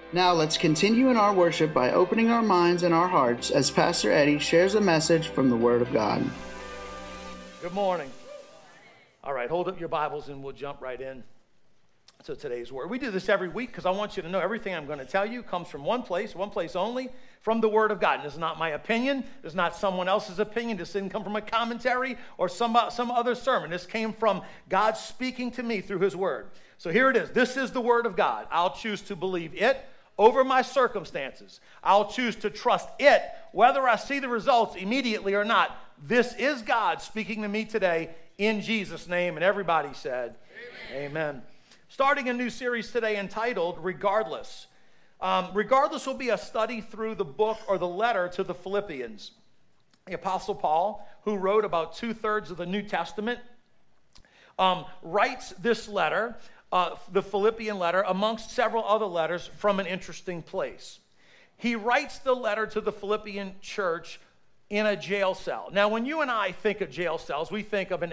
Now let's continue in our worship by opening our minds and our hearts as Pastor Eddie shares a message from the Word of God. Good morning. All right, hold up your Bibles and we'll jump right in to today's word. We do this every week because I want you to know everything I'm going to tell you comes from one place only, from the Word of God. And this is not my opinion. This is not someone else's opinion. This didn't come from a commentary or some other sermon. This came from God speaking to me through His Word. So here it is. This is the Word of God. I'll choose to believe it over my circumstances. I'll choose to trust it, whether I see the results immediately or not. This is God speaking to me today in Jesus' name. And everybody said, Amen. Starting a new series today entitled Regardless. Regardless will be a study through the book or the letter to the Philippians. The Apostle Paul, who wrote about 2/3 of the New Testament, writes this letter, the Philippian letter, amongst several other letters from an interesting place. He writes the letter to the Philippian church in a jail cell. Now, when you and I think of jail cells, we think of an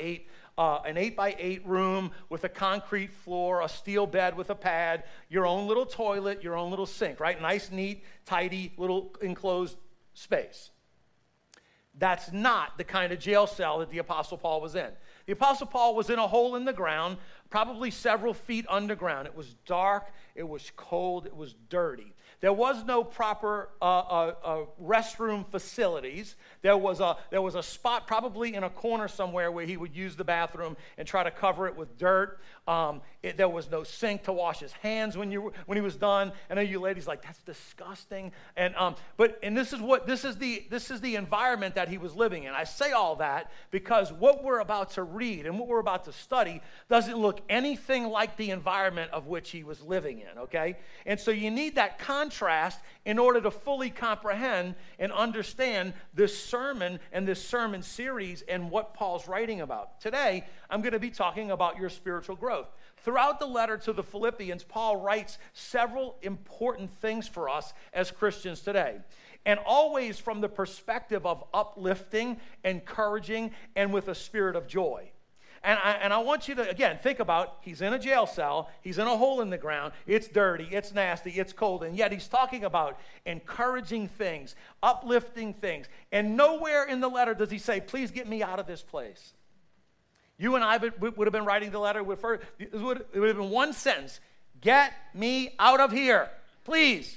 8x8 room with a concrete floor, a steel bed with a pad, your own little toilet, your own little sink, right? Nice, neat, tidy, little enclosed space. That's not the kind of jail cell that the Apostle Paul was in. The Apostle Paul was in a hole in the ground, probably several feet underground. It was dark, it was cold, it was dirty. There was no proper restroom facilities. There was a spot probably in a corner somewhere where he would use the bathroom and try to cover it with dirt. There was no sink to wash his hands when he was done. I know you ladies like, that's disgusting. And this is the environment that he was living in. I say all that because what we're about to read and what we're about to study doesn't look anything like the environment of which he was living in, okay? And so you need that contrast in order to fully comprehend and understand this sermon and this sermon series and what Paul's writing about. Today, I'm going to be talking about your spiritual growth. Throughout the letter to the Philippians, Paul writes several important things for us as Christians today. And always from the perspective of uplifting, encouraging, and with a spirit of joy. And I want you to, again, think about, he's in a jail cell, he's in a hole in the ground, it's dirty, it's nasty, it's cold, and yet he's talking about encouraging things, uplifting things. And nowhere in the letter does he say, please get me out of this place. You and I would have been writing the letter, it would have been one sentence, get me out of here, please.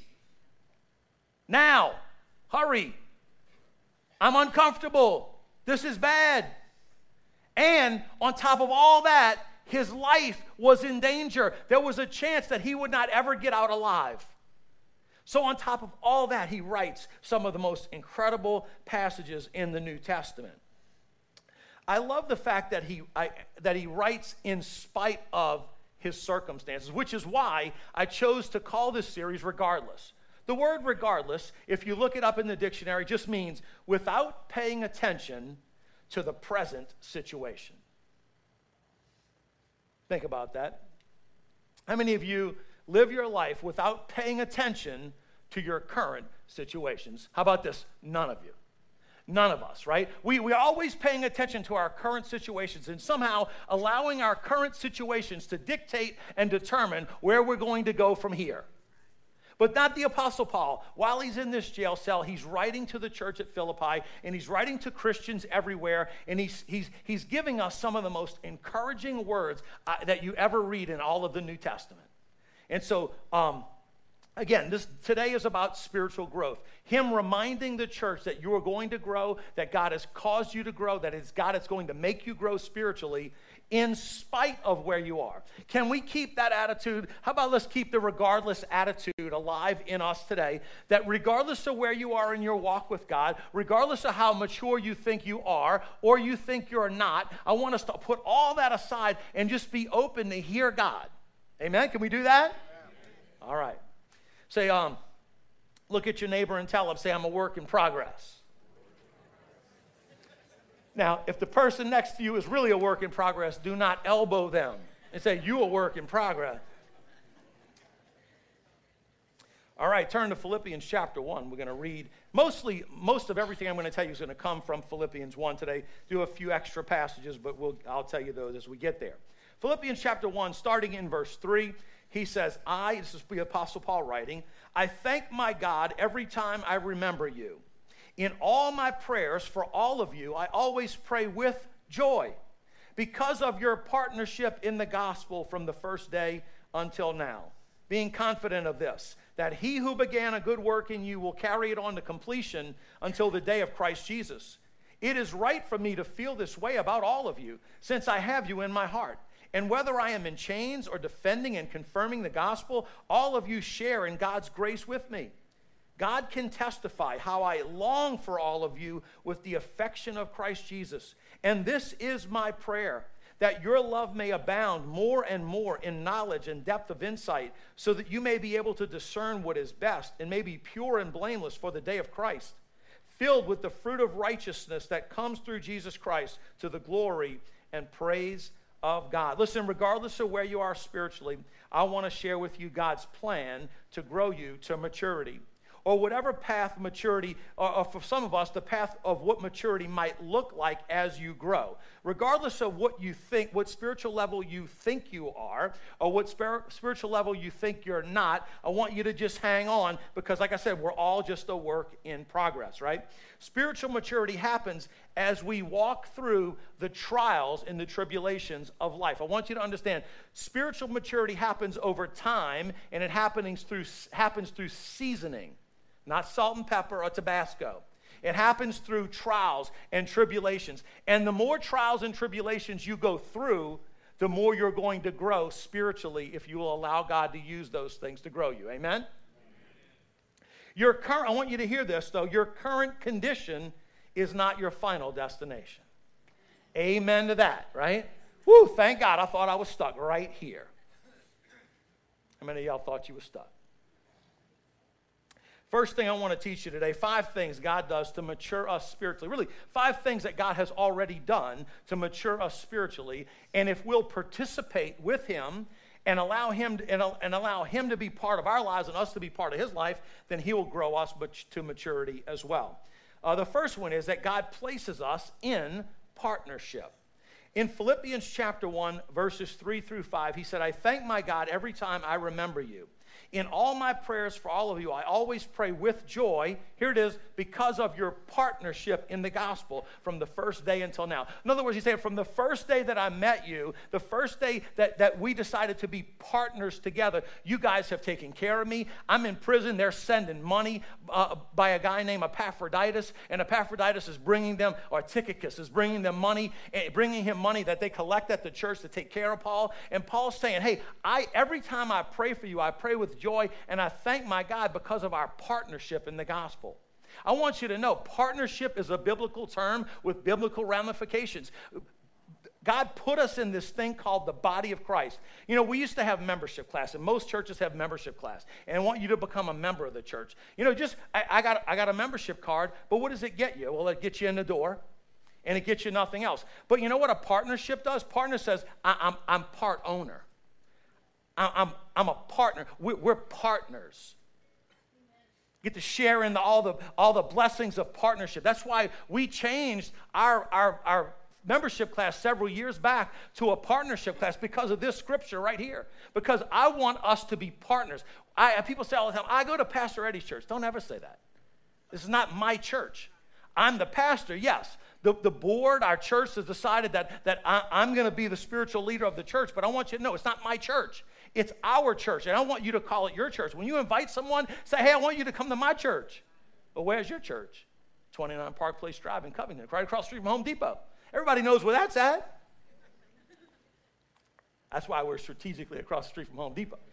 Now, hurry. I'm uncomfortable. This is bad. And on top of all that, his life was in danger. There was a chance that he would not ever get out alive. So on top of all that, he writes some of the most incredible passages in the New Testament. I love the fact that he writes in spite of his circumstances, which is why I chose to call this series Regardless. The word regardless, if you look it up in the dictionary, just means without paying attention to the present situation. Think about that. How many of you live your life without paying attention to your current situations? How about this? None of you. None of us, right? We're always paying attention to our current situations and somehow allowing our current situations to dictate and determine where we're going to go from here. But not the Apostle Paul. While he's in this jail cell, he's writing to the church at Philippi, and he's writing to Christians everywhere, and he's giving us some of the most encouraging words that you ever read in all of the New Testament. And so, again, today is about spiritual growth. Him reminding the church that you are going to grow, that God has caused you to grow, that it's God is going to make you grow spiritually in spite of where you are. Can we keep that attitude? How about let's keep the regardless attitude alive in us today, that regardless of where you are in your walk with God, regardless of how mature you think you are or you think you're not, I want us to put all that aside and just be open to hear God. Amen? Can we do that? All right. Say, look at your neighbor and tell him, say, I'm a work in progress. Now, if the person next to you is really a work in progress, do not elbow them and say, you a work in progress. All right, turn to Philippians chapter 1. We're going to read most of everything I'm going to tell you is going to come from Philippians 1 today. Do a few extra passages, but I'll tell you those as we get there. Philippians chapter 1, starting in verse 3, He says, this is the Apostle Paul writing, I thank my God every time I remember you. In all my prayers for all of you, I always pray with joy because of your partnership in the gospel from the first day until now. Being confident of this, that he who began a good work in you will carry it on to completion until the day of Christ Jesus. It is right for me to feel this way about all of you, since I have you in my heart. And whether I am in chains or defending and confirming the gospel, all of you share in God's grace with me. God can testify how I long for all of you with the affection of Christ Jesus. And this is my prayer, that your love may abound more and more in knowledge and depth of insight, so that you may be able to discern what is best and may be pure and blameless for the day of Christ, filled with the fruit of righteousness that comes through Jesus Christ to the glory and praise of God. Listen, regardless of where you are spiritually, I want to share with you God's plan to grow you to maturity. Or whatever path maturity, or for some of us, the path of what maturity might look like as you grow. Regardless of what you think, what spiritual level you think you are, or what spiritual level you think you're not, I want you to just hang on, because like I said, we're all just a work in progress, right? Spiritual maturity happens as we walk through the trials and the tribulations of life. I want you to understand, spiritual maturity happens over time, and it happens through seasoning. Not salt and pepper or Tabasco. It happens through trials and tribulations. And the more trials and tribulations you go through, the more you're going to grow spiritually if you will allow God to use those things to grow you. Amen? I want you to hear this, though. Your current condition is not your final destination. Amen to that, right? Woo, thank God. I thought I was stuck right here. How many of y'all thought you were stuck? First thing I want to teach you today, 5 things God does to mature us spiritually. Really, 5 things that God has already done to mature us spiritually. And if we'll participate with him and allow him to be part of our lives and us to be part of his life, then he will grow us to maturity as well. The first one is that God places us in partnership. In Philippians chapter 1, verses 3 through 5, he said, I thank my God every time I remember you. In all my prayers for all of you, I always pray with joy, here it is, because of your partnership in the gospel from the first day until now. In other words, he said, from the first day that I met you, the first day that we decided to be partners together, you guys have taken care of me. I'm in prison. They're sending money by a guy named Epaphroditus, and Epaphroditus is bringing them, or Tychicus is bringing them money, bringing him money that they collect at the church to take care of Paul. And Paul's saying, hey, every time I pray for you, I pray with joy, and I thank my God because of our partnership in the gospel. I want you to know, partnership is a biblical term with biblical ramifications. God put us in this thing called the body of Christ. You know, we used to have membership class, and most churches have membership class, and I want you to become a member of the church. You know, I got a membership card, but what does it get you? Well, it gets you in the door, and it gets you nothing else. But you know what a partnership does? Partner says, I'm part owner. I'm a partner. We're partners. Get to share in all the blessings of partnership. That's why we changed our membership class several years back to a partnership class, because of this scripture right here. Because I want us to be partners. People say all the time, I go to Pastor Eddie's church. Don't ever say that. This is not my church. I'm the pastor, yes. The board, our church, has decided that I'm going to be the spiritual leader of the church, but I want you to know it's not my church. It's our church, and I want you to call it your church. When you invite someone, say, hey, I want you to come to my church. Well, where's your church? 29 Park Place Drive in Covington, right across the street from Home Depot. Everybody knows where that's at. That's why we're strategically across the street from Home Depot.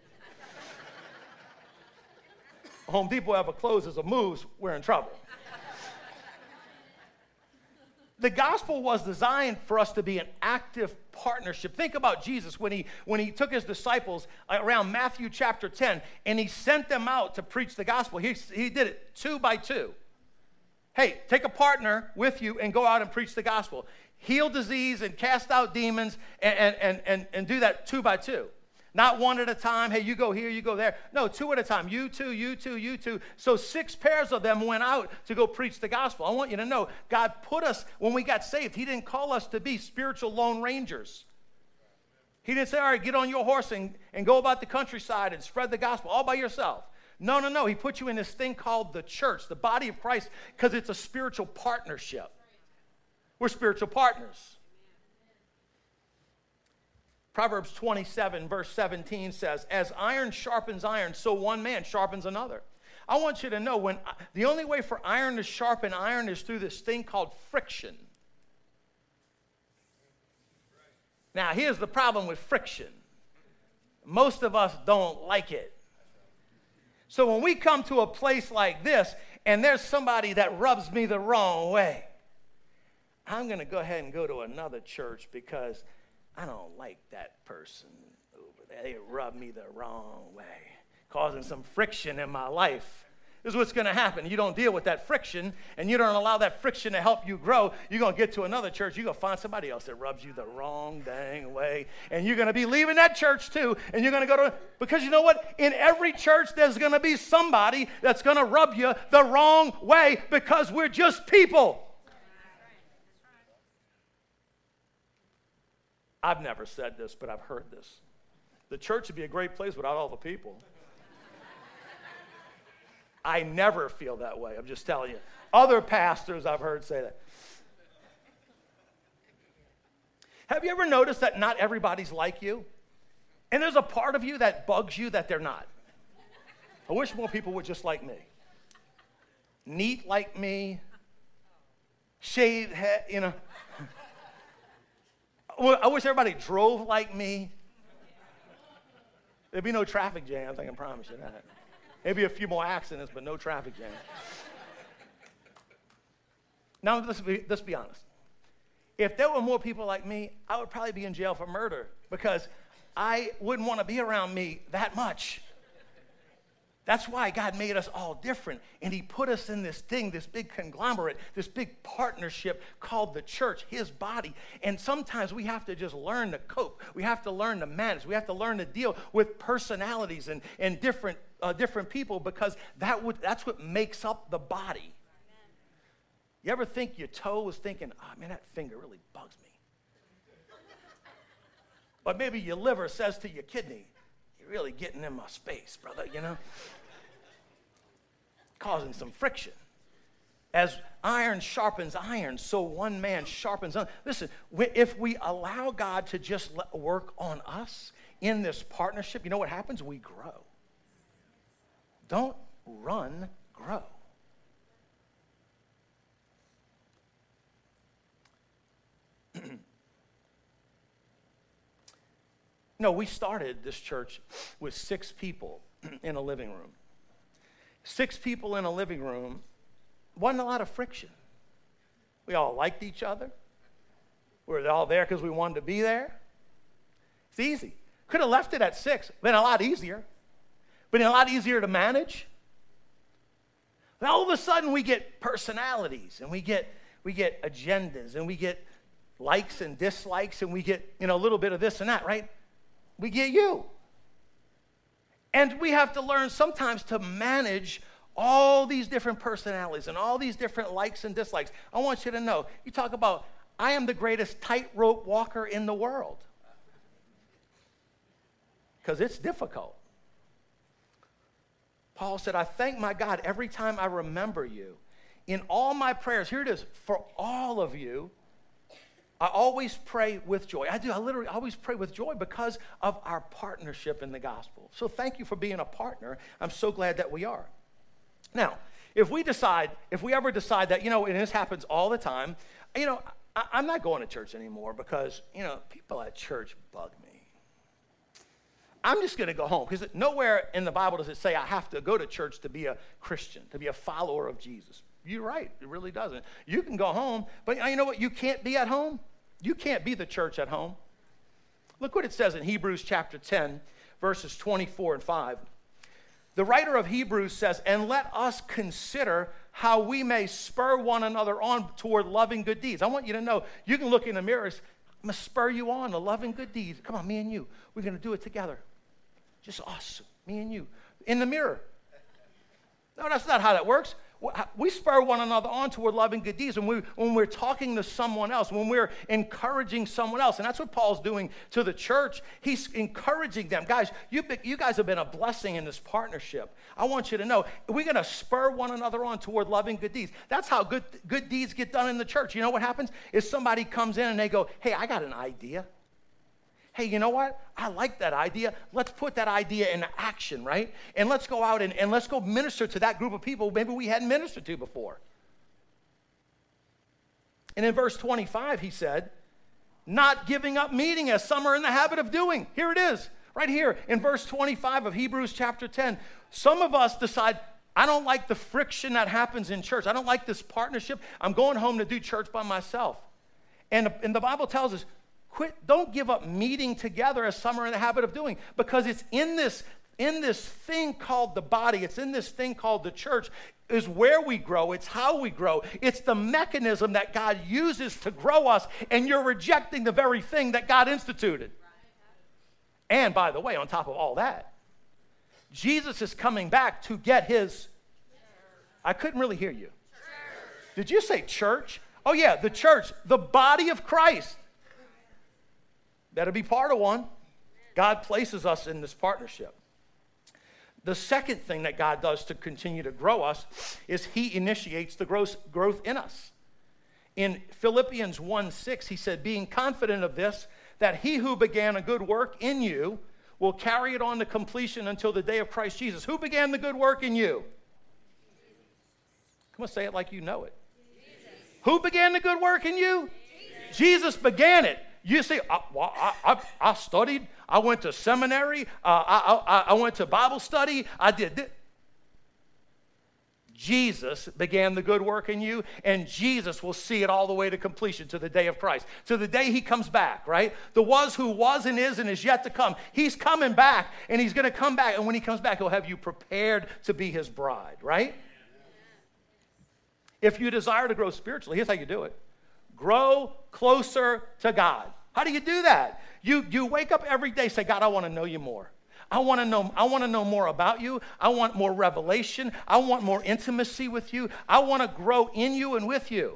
Home Depot ever closes or moves, we're in trouble. The gospel was designed for us to be an active partnership. Think about Jesus when he took his disciples around Matthew chapter 10, and he sent them out to preach the gospel. He did it 2 by 2. Hey, take a partner with you and go out and preach the gospel. Heal disease and cast out demons and do that 2 by 2. Not one at a time. Hey, you go here, you go there. No, 2 at a time. You two, you two, you two. So 6 pairs of them went out to go preach the gospel. I want you to know, God put us, when we got saved, he didn't call us to be spiritual lone rangers. He didn't say, all right, get on your horse and go about the countryside and spread the gospel all by yourself. No. He put you in this thing called the church, the body of Christ, because it's a spiritual partnership. We're spiritual partners. Proverbs 27, verse 17 says, as iron sharpens iron, so one man sharpens another. I want you to know, the only way for iron to sharpen iron is through this thing called friction. Now, here's the problem with friction. Most of us don't like it. So when we come to a place like this, and there's somebody that rubs me the wrong way, I'm going to go ahead and go to another church because I don't like that person over there. They rub me the wrong way, causing some friction in my life. This is what's going to happen. You don't deal with that friction, and you don't allow that friction to help you grow. You're going to get to another church. You're going to find somebody else that rubs you the wrong dang way, and you're going to be leaving that church too, and you're going to go to, because you know what? In every church, there's going to be somebody that's going to rub you the wrong way because we're just people. I've never said this, but I've heard this. The church would be a great place without all the people. I never feel that way. I'm just telling you. Other pastors I've heard say that. Have you ever noticed that not everybody's like you? And there's a part of you that bugs you that they're not. I wish more people were just like me. Neat like me. Shaved head, you know. I wish everybody drove like me. There'd be no traffic jams, I can promise you that. Maybe a few more accidents, but no traffic jams. Now, let's be honest. If there were more people like me, I would probably be in jail for murder because I wouldn't want to be around me that much. That's why God made us all different, and he put us in this thing, this big conglomerate, this big partnership called the church, his body. And sometimes we have to just learn to cope. We have to learn to manage. We have to learn to deal with personalities and different people because that's what makes up the body. You ever think your toe was thinking, oh, man, that finger really bugs me? But maybe your liver says to your kidney, you're really getting in my space, brother, you know? Causing some friction. As iron sharpens iron, so one man sharpens another. Listen, if we allow God to just work on us in this partnership, you know what happens? We grow. Don't run, grow. No, we started this church with 6 people in a living room. 6 people in a living room, wasn't a lot of friction. We all liked each other. We were all there because we wanted to be there. It's easy. Could have left it at 6, been a lot easier. Been a lot easier to manage. Then all of a sudden we get personalities and we get agendas and we get likes and dislikes and we get, a little bit of this and that, right? We get you. And we have to learn sometimes to manage all these different personalities and all these different likes and dislikes. I want you to know, you talk about, I am the greatest tightrope walker in the world. Because it's difficult. Paul said, I thank my God every time I remember you. In all my prayers, here it is, for all of you, I always pray with joy. I literally always pray with joy because of our partnership in the gospel. So thank you for being a partner. I'm so glad that we are. Now, if we ever decide that, and this happens all the time, I'm not going to church anymore because, people at church bug me. I'm just going to go home because nowhere in the Bible does it say I have to go to church to be a Christian, to be a follower of Jesus. You're right. It really doesn't. You can go home, but you know what? You can't be at home. You can't be the church at home. Look what it says in Hebrews chapter 10, verses 24 and 5. The writer of Hebrews says, and let us consider how we may spur one another on toward loving good deeds. I want you to know, you can look in the mirrors, I'm going to spur you on to loving good deeds. Come on, me and you. We're going to do it together. Just awesome. Me and you. In the mirror. No, that's not how that works. we spur one another on toward love and good deeds when we're talking to someone else, when we're encouraging someone else. And that's what Paul's doing to the church. He's encouraging them. Guys, you guys have been a blessing in this partnership. I want you to know, we're going to spur one another on toward love and good deeds. That's how good deeds get done in the church. You know what happens? Is somebody comes in and they go, hey, I got an idea. Hey, you know what? I like that idea. Let's put that idea into action, right? And let's go out and let's go minister to that group of people maybe we hadn't ministered to before. And in verse 25, he said, not giving up meeting as some are in the habit of doing. Here it is, right here in verse 25 of Hebrews chapter 10. Some of us decide, I don't like the friction that happens in church. I don't like this partnership. I'm going home to do church by myself. And the Bible tells us, don't give up meeting together as some are in the habit of doing, because it's in this thing called the body, it's in this thing called the church, is where we grow, it's how we grow, it's the mechanism that God uses to grow us, and you're rejecting the very thing that God instituted. And by the way, on top of all that, Jesus is coming back to get his, I couldn't really hear you. Did you say church? Oh yeah, the church, the body of Christ. Better be part of one. God places us in this partnership. The second thing that God does to continue to grow us is he initiates the growth in us. In Philippians 1:6, he said, being confident of this, that he who began a good work in you will carry it on to completion until the day of Christ Jesus. Who began the good work in you? Come on, say it like you know it. Jesus. Who began the good work in you? Jesus began it. You see, I studied. I went to seminary. I went to Bible study. I did this. Jesus began the good work in you, and Jesus will see it all the way to completion to the day of Christ, to the day he comes back, right? The was who was and is yet to come. He's coming back, and he's going to come back, and when he comes back, he'll have you prepared to be his bride, right? If you desire to grow spiritually, here's how you do it. Grow closer to God. How do you do that? You wake up every day, say, God, I want to know you more. I want to know more about you. I want more revelation. I want more intimacy with you. I want to grow in you and with you.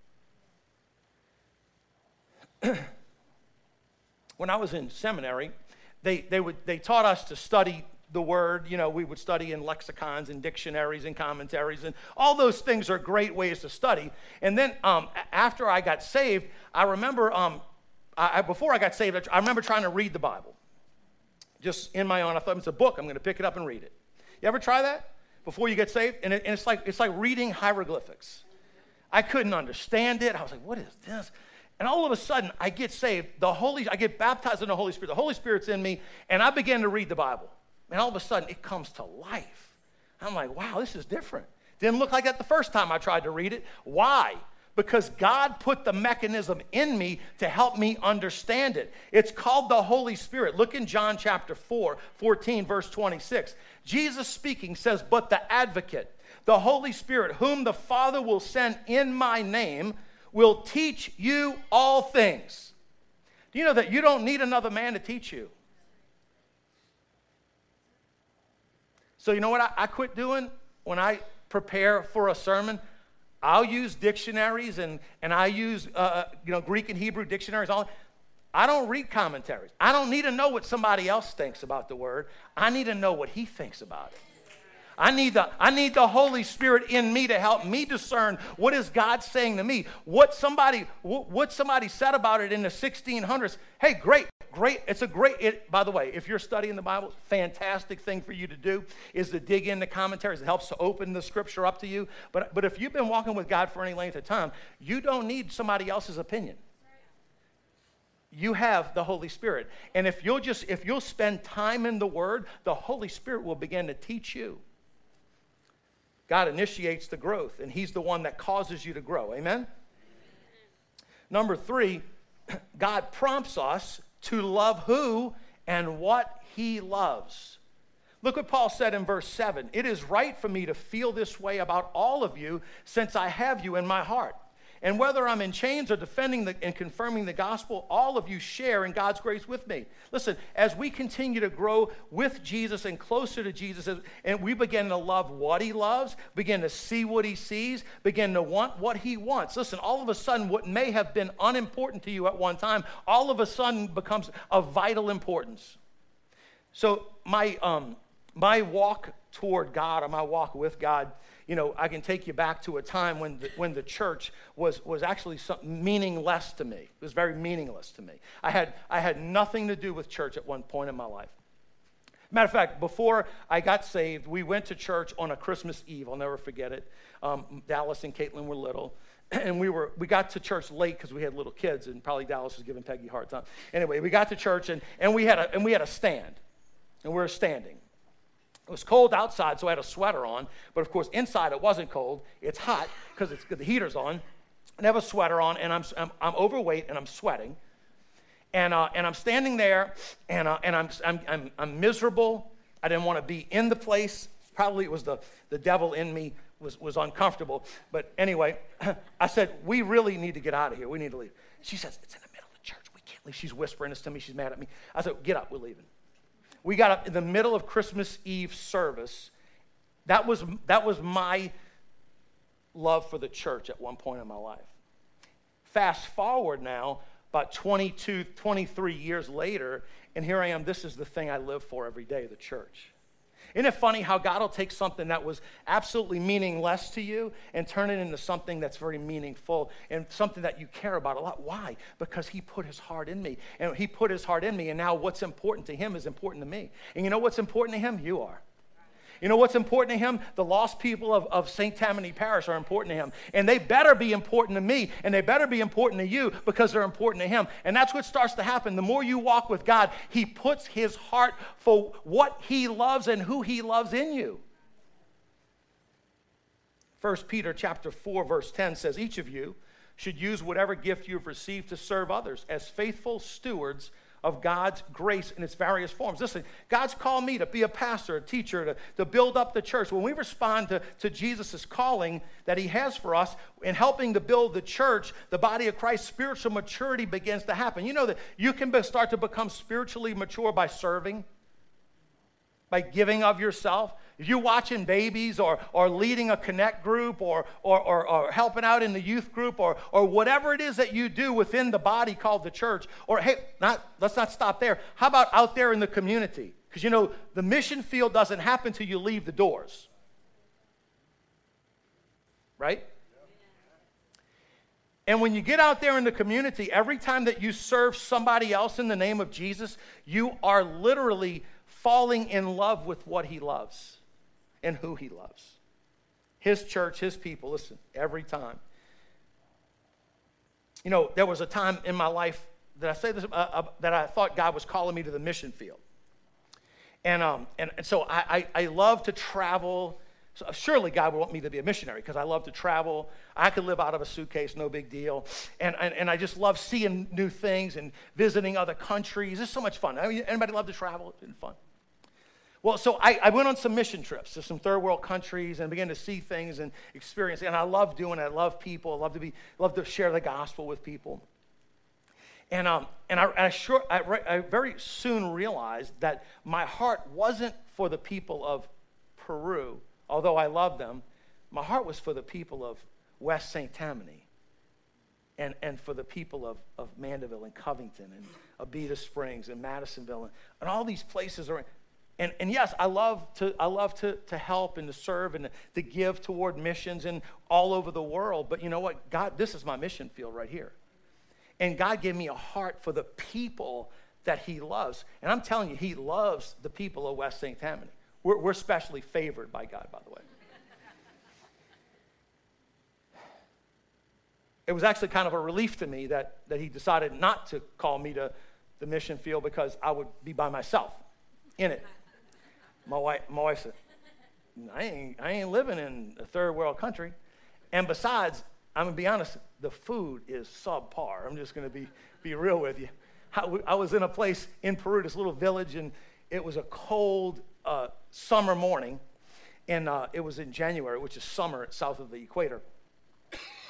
When I was in seminary, they taught us to study the word. You know, we would study in lexicons and dictionaries and commentaries, and all those things are great ways to study. And then after I got saved, I remember before I got saved, I remember trying to read the Bible. Just in my own, I thought, it's a book, I'm going to pick it up and read it. You ever try that before you get saved? And it's like reading hieroglyphics. I couldn't understand it. I was like, what is this? And all of a sudden, I get saved. I get baptized in the Holy Spirit. The Holy Spirit's in me, and I began to read the Bible. And all of a sudden, it comes to life. I'm like, wow, this is different. Didn't look like that the first time I tried to read it. Why? Because God put the mechanism in me to help me understand it. It's called the Holy Spirit. Look in John chapter 14, verse 26. Jesus speaking says, but the advocate, the Holy Spirit, whom the Father will send in my name, will teach you all things. Do you know that you don't need another man to teach you? So you know what I quit doing when I prepare for a sermon? I'll use dictionaries and I use Greek and Hebrew dictionaries. I don't read commentaries. I don't need to know what somebody else thinks about the word. I need to know what he thinks about it. I need the Holy Spirit in me to help me discern what is God saying to me. What somebody said about it in the 1600s. Hey, great. By the way, if you're studying the Bible, fantastic thing for you to do is to dig into commentaries. It helps to open the scripture up to you. But if you've been walking with God for any length of time, you don't need somebody else's opinion. You have the Holy Spirit. And if you'll spend time in the Word, the Holy Spirit will begin to teach you. God initiates the growth, and he's the one that causes you to grow. Amen? Number 3, God prompts us to love who and what he loves. Look what Paul said in verse 7. It is right for me to feel this way about all of you, since I have you in my heart. And whether I'm in chains or defending and confirming the gospel, all of you share in God's grace with me. Listen, as we continue to grow with Jesus and closer to Jesus, and we begin to love what he loves, begin to see what he sees, begin to want what he wants. Listen, all of a sudden, what may have been unimportant to you at one time, all of a sudden becomes of vital importance. So my walk toward God, or my walk with God, you know, I can take you back to a time when the church was actually meaningless to me. It was very meaningless to me. I had nothing to do with church at one point in my life. Matter of fact, before I got saved, we went to church on a Christmas Eve. I'll never forget it. Dallas and Caitlin were little, and we got to church late because we had little kids, and probably Dallas was giving Peggy a hard time. Anyway, we got to church, and we had a stand, and we were standing. It was cold outside, so I had a sweater on. But, of course, inside it wasn't cold. It's hot because the heater's on. I have a sweater on, and I'm overweight, and I'm sweating. And I'm standing there, and I'm miserable. I didn't want to be in the place. Probably it was the devil in me was uncomfortable. But anyway, I said, we really need to get out of here. We need to leave. She says, it's in the middle of the church. We can't leave. She's whispering this to me. She's mad at me. I said, get up. We're leaving. We got up in the middle of Christmas Eve service. That was my love for the church at one point in my life. Fast forward now, about 22, 23 years later, and here I am. This is the thing I live for every day, the church. Isn't it funny how God will take something that was absolutely meaningless to you and turn it into something that's very meaningful and something that you care about a lot? Why? Because he put his heart in me. And he put his heart in me, and now what's important to him is important to me. And you know what's important to him? You are. You know what's important to him? The lost people of St. Tammany Parish are important to him. And they better be important to me, and they better be important to you because they're important to him. And that's what starts to happen. The more you walk with God, he puts his heart for what he loves and who he loves in you. 1 Peter chapter 4, verse 10 says, each of you should use whatever gift you've received to serve others as faithful stewards of God's grace in its various forms. Listen, God's called me to be a pastor, a teacher, to build up the church. When we respond to Jesus' calling that he has for us in helping to build the church, the body of Christ, spiritual maturity begins to happen. You know that you can start to become spiritually mature by serving, by giving of yourself. If you're watching babies or leading a connect group or helping out in the youth group or whatever it is that you do within the body called the church, or hey, let's not stop there. How about out there in the community? Because you know, the mission field doesn't happen till you leave the doors. Right? And when you get out there in the community, every time that you serve somebody else in the name of Jesus, you are literally falling in love with what he loves and who he loves. His church, his people, listen, every time. You know, there was a time in my life that I thought God was calling me to the mission field. And so I love to travel. So surely God would want me to be a missionary because I love to travel. I could live out of a suitcase, no big deal. And I just love seeing new things and visiting other countries. It's so much fun. I mean, anybody love to travel? It's been fun. Well, so I went on some mission trips to some third world countries and began to see things and experience. And I love doing it. I love people. I love to share the gospel with people. And I very soon realized that my heart wasn't for the people of Peru, although I love them. My heart was for the people of West St. Tammany and for the people of Mandeville and Covington and Abita Springs and Madisonville and all these places are. And yes, I love to help and to serve and to give toward missions and all over the world. But you know what? God, this is my mission field right here. And God gave me a heart for the people that he loves. And I'm telling you, he loves the people of West St. Tammany. We're specially favored by God, by the way. It was actually kind of a relief to me that he decided not to call me to the mission field because I would be by myself in it. My wife said, I ain't living in a third world country. And besides, I'm going to be honest, the food is subpar. I'm just going to be real with you. I was in a place in Peru, this little village, and it was a cold summer morning. And it was in January, which is summer south of the equator.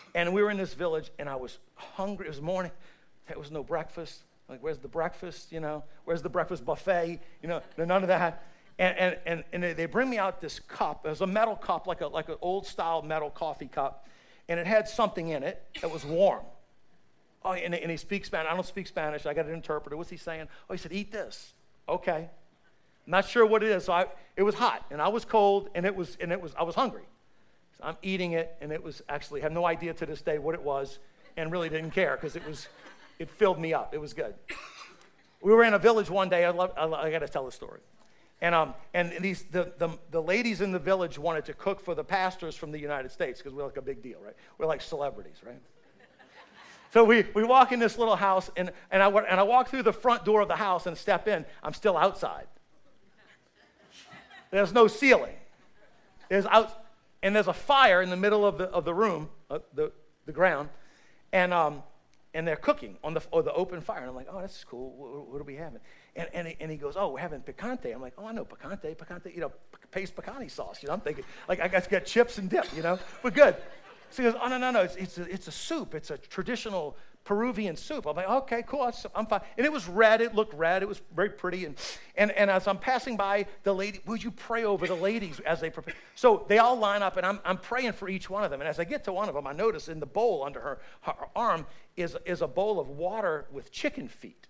And we were in this village, and I was hungry. It was morning. There was no breakfast. Like, where's the breakfast, Where's the breakfast buffet? None of that. And they bring me out this cup. It was a metal cup, like an old-style metal coffee cup. And it had something in it that was warm. Oh, and he speaks Spanish. I don't speak Spanish. I got an interpreter. What's he saying? Oh, he said, eat this. Okay. I'm not sure what it is. So it was hot, and I was cold, and I was hungry. So I'm eating it, and it was actually, I have no idea to this day what it was, and really didn't care because it filled me up. It was good. We were in a village one day. I got to tell the story. And the ladies in the village wanted to cook for the pastors from the United States because we're like a big deal, right? We're like celebrities, right? So we walk in this little house, and I walk through the front door of the house and step in. I'm still outside. There's no ceiling. There's a fire in the middle of the room, the ground, and they're cooking on the open fire. And I'm like, oh, that's cool. What are we having? And he goes, oh, we're having picante. I'm like, oh, I know picante, paste picante sauce. I'm thinking, like, I got to get chips and dip, We're good. So he goes, oh, no, it's a soup. It's a traditional Peruvian soup. I'm like, okay, cool, I'm fine. And it was red. It looked red. It was very pretty. And as I'm passing by the lady, would you pray over the ladies as they prepare? So they all line up, and I'm praying for each one of them. And as I get to one of them, I notice in the bowl under her arm is a bowl of water with chicken feet.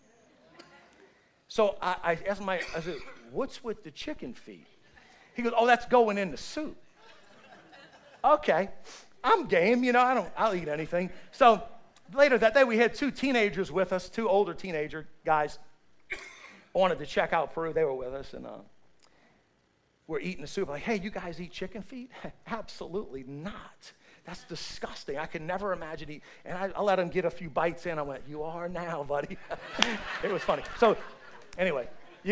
So I asked I said, what's with the chicken feet? He goes, oh, that's going in the soup. Okay, I'm game, I'll eat anything. So later that day, we had two teenagers with us, two older teenager guys. I wanted to check out Peru. They were with us, and we're eating the soup. I'm like, hey, you guys eat chicken feet? Absolutely not. That's disgusting. I can never imagine eating. And I let them get a few bites in. I went, you are now, buddy. It was funny. So anyway,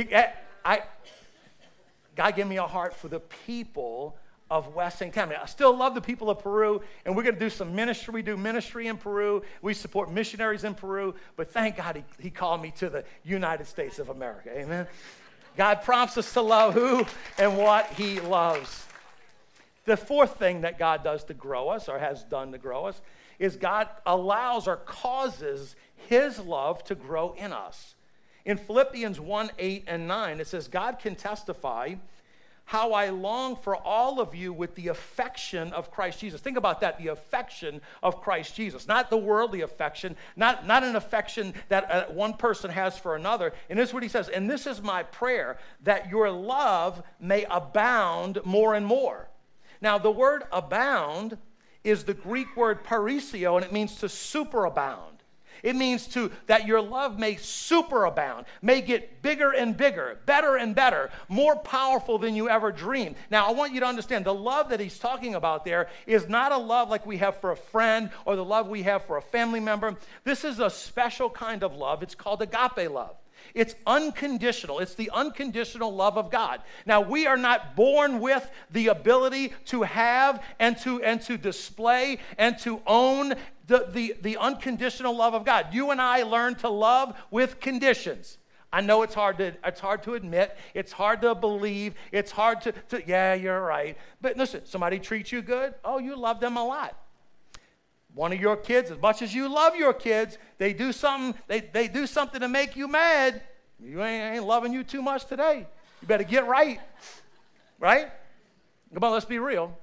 God gave me a heart for the people of West St. Tammany. I still love the people of Peru, and we're going to do some ministry. We do ministry in Peru. We support missionaries in Peru, but thank God he called me to the United States of America. Amen. God prompts us to love who and what he loves. The fourth thing that God does to grow us, or has done to grow us, is God allows or causes his love to grow in us. In Philippians 1:8-9, it says, God can testify how I long for all of you with the affection of Christ Jesus. Think about that, the affection of Christ Jesus. Not the worldly affection, not an affection that one person has for another. And this is what he says, and this is my prayer, that your love may abound more and more. Now, the word abound is the Greek word parisio, and it means to superabound. It means that your love may superabound, may get bigger and bigger, better and better, more powerful than you ever dreamed. Now, I want you to understand, the love that he's talking about there is not a love like we have for a friend or the love we have for a family member. This is a special kind of love. It's called agape love. It's unconditional. It's the unconditional love of God. Now, we are not born with the ability to have and to display and to own the unconditional love of God. You and I learn to love with conditions. I know it's hard to admit. It's hard to believe. It's hard to yeah, you're right. But listen, somebody treats you good. Oh, you love them a lot. One of your kids, as much as you love your kids, they do something to make you mad. You ain't loving you too much today. You better get right. Right? Come on, let's be real.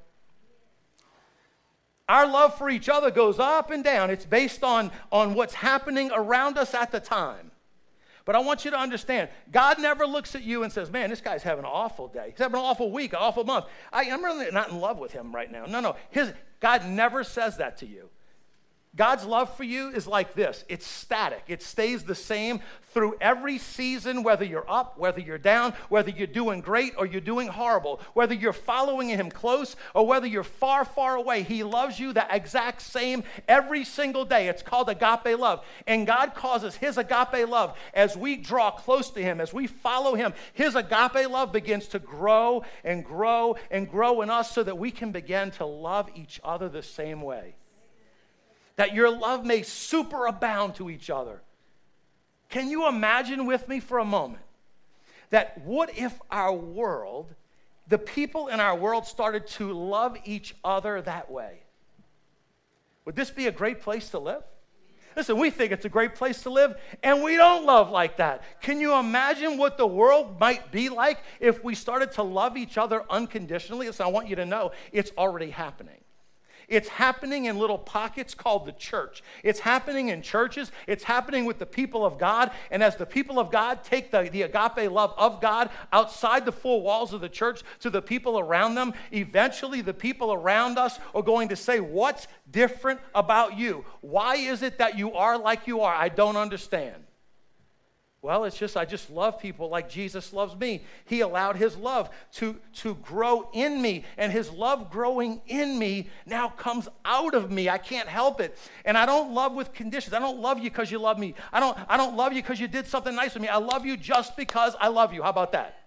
Our love for each other goes up and down. It's based on what's happening around us at the time. But I want you to understand, God never looks at you and says, man, this guy's having an awful day. He's having an awful week, an awful month. I'm really not in love with him right now. No. God never says that to you. God's love for you is like this. It's static. It stays the same through every season, whether you're up, whether you're down, whether you're doing great or you're doing horrible, whether you're following him close or whether you're far, far away. He loves you the exact same every single day. It's called agape love. And God causes his agape love as we draw close to him, as we follow him. His agape love begins to grow and grow and grow in us so that we can begin to love each other the same way. That your love may superabound to each other. Can you imagine with me for a moment that what if our world, the people in our world started to love each other that way? Would this be a great place to live? Listen, we think it's a great place to live, and we don't love like that. Can you imagine what the world might be like if we started to love each other unconditionally? Listen, I want you to know it's already happening. It's happening in little pockets called the church. It's happening in churches. It's happening with the people of God. And as the people of God take the agape love of God outside the four walls of the church to the people around them, eventually the people around us are going to say, what's different about you? Why is it that you are like you are? I don't understand. Well, it's just, I just love people like Jesus loves me. He allowed his love to grow in me, and his love growing in me now comes out of me. I can't help it. And I don't love with conditions. I don't love you because you love me. I don't love you because you did something nice with me. I love you just because I love you. How about that?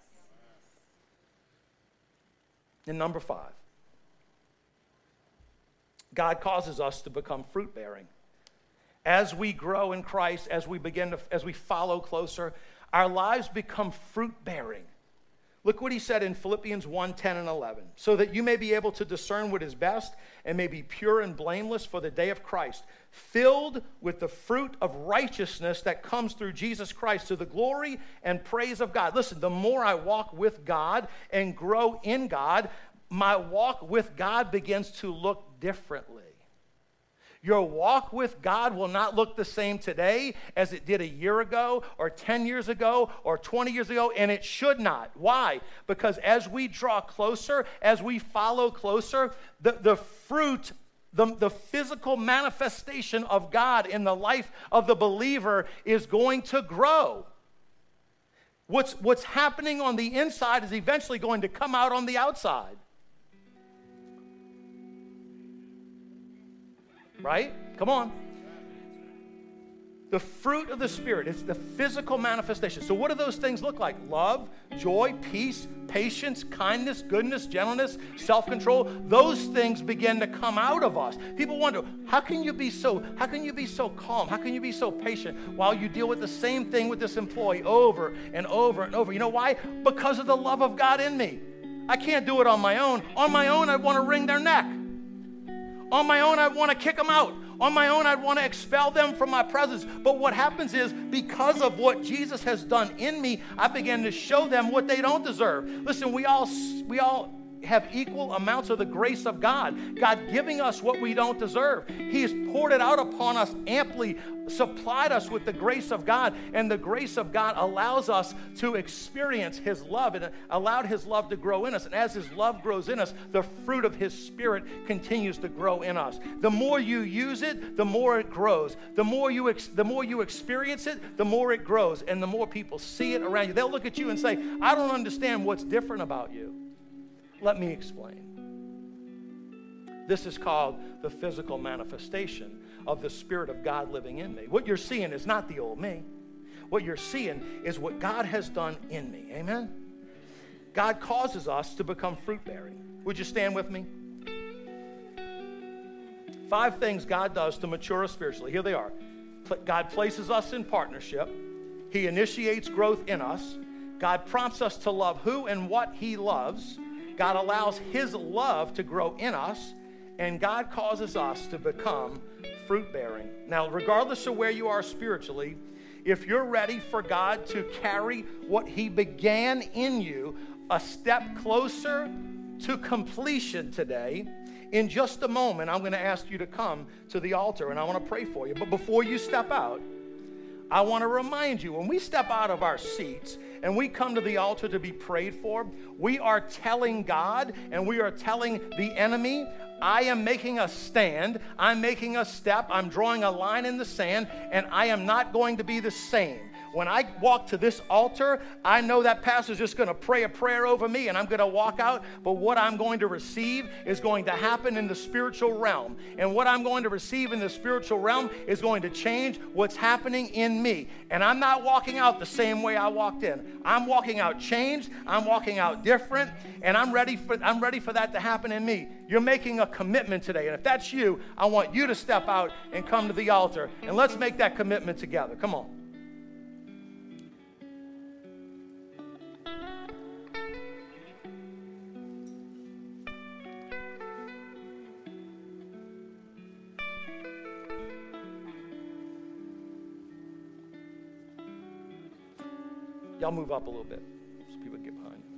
And number 5, God causes us to become fruit-bearing. As we grow in Christ, as we follow closer, our lives become fruit-bearing. Look what he said in Philippians 1, 10 and 11. So that you may be able to discern what is best and may be pure and blameless for the day of Christ, filled with the fruit of righteousness that comes through Jesus Christ to the glory and praise of God. Listen, the more I walk with God and grow in God, my walk with God begins to look differently. Your walk with God will not look the same today as it did a year ago or 10 years ago or 20 years ago, and it should not. Why? Because as we draw closer, as we follow closer, the fruit, the physical manifestation of God in the life of the believer is going to grow. What's happening on the inside is eventually going to come out on the outside. Right? Come on. The fruit of the Spirit, it's the physical manifestation. So what do those things look like? Love, joy, peace, patience, kindness, goodness, gentleness, self-control. Those things begin to come out of us. People wonder, how can you be so calm? How can you be so patient while you deal with the same thing with this employee over and over and over? You know why? Because of the love of God in me. I can't do it on my own. On my own, I want to wring their neck. On my own, I want to kick them out. On my own, I'd want to expel them from my presence. But what happens is, because of what Jesus has done in me, I begin to show them what they don't deserve. Listen, we all have equal amounts of the grace of God. God giving us what we don't deserve. He has poured it out upon us amply, supplied us with the grace of God, and the grace of God allows us to experience his love, and allowed his love to grow in us. And as his love grows in us, the fruit of his Spirit continues to grow in us. The more you use it, the more it grows. The more you experience it, the more it grows, and the more people see it around you. They'll look at you and say, I don't understand what's different about you. Let me explain. This is called the physical manifestation of the Spirit of God living in me. What you're seeing is not the old me. What you're seeing is what God has done in me. Amen? God causes us to become fruit-bearing. Would you stand with me? 5 things God does to mature us spiritually. Here they are. God places us in partnership. He initiates growth in us. God prompts us to love who and what he loves. God allows his love to grow in us, and God causes us to become fruit-bearing. Now, regardless of where you are spiritually, if you're ready for God to carry what he began in you a step closer to completion today, in just a moment, I'm going to ask you to come to the altar, and I want to pray for you. But before you step out, I want to remind you, when we step out of our seats and we come to the altar to be prayed for, we are telling God and we are telling the enemy, I am making a stand, I'm making a step, I'm drawing a line in the sand, and I am not going to be the same. When I walk to this altar, I know that pastor's just going to pray a prayer over me and I'm going to walk out, but what I'm going to receive is going to happen in the spiritual realm. And what I'm going to receive in the spiritual realm is going to change what's happening in me. And I'm not walking out the same way I walked in. I'm walking out changed, I'm walking out different, and I'm ready for that to happen in me. You're making a commitment today. And if that's you, I want you to step out and come to the altar. And let's make that commitment together. Come on. Y'all move up a little bit so people can get behind you.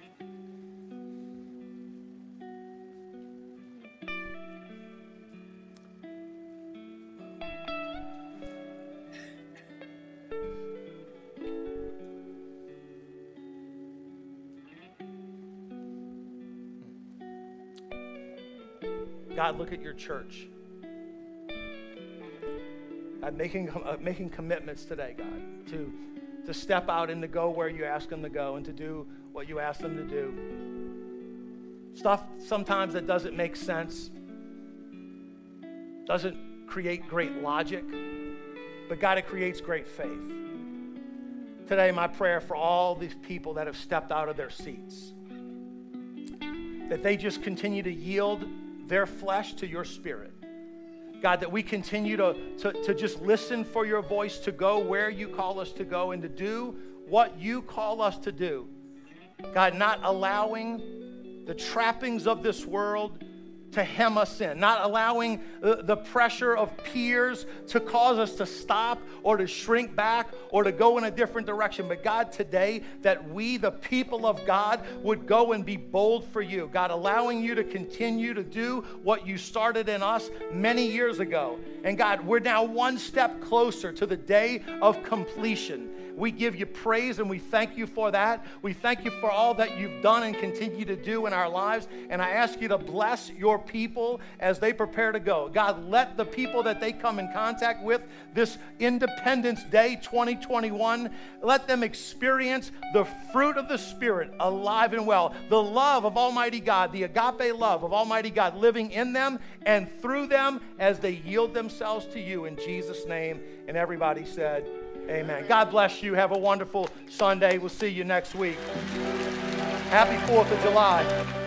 God, look at your church. God, making commitments today, God, to step out and to go where you ask them to go and to do what you ask them to do. Stuff sometimes that doesn't make sense, doesn't create great logic, but God, it creates great faith. Today, my prayer for all these people that have stepped out of their seats, that they just continue to yield their flesh to your spirit. God, that we continue to just listen for your voice, to go where you call us to go and to do what you call us to do. God, not allowing the trappings of this world to hem us in, not allowing the pressure of peers to cause us to stop or to shrink back or to go in a different direction. But God, today, that we, the people of God, would go and be bold for you. God, allowing you to continue to do what you started in us many years ago. And God, we're now one step closer to the day of completion. We give you praise and we thank you for that. We thank you for all that you've done and continue to do in our lives. And I ask you to bless your people as they prepare to go. God, let the people that they come in contact with this Independence Day 2021, let them experience the fruit of the Spirit alive and well. The love of Almighty God, the agape love of Almighty God living in them and through them as they yield themselves to you in Jesus' name. And everybody said, amen. God bless you. Have a wonderful Sunday. We'll see you next week. Happy 4th of July.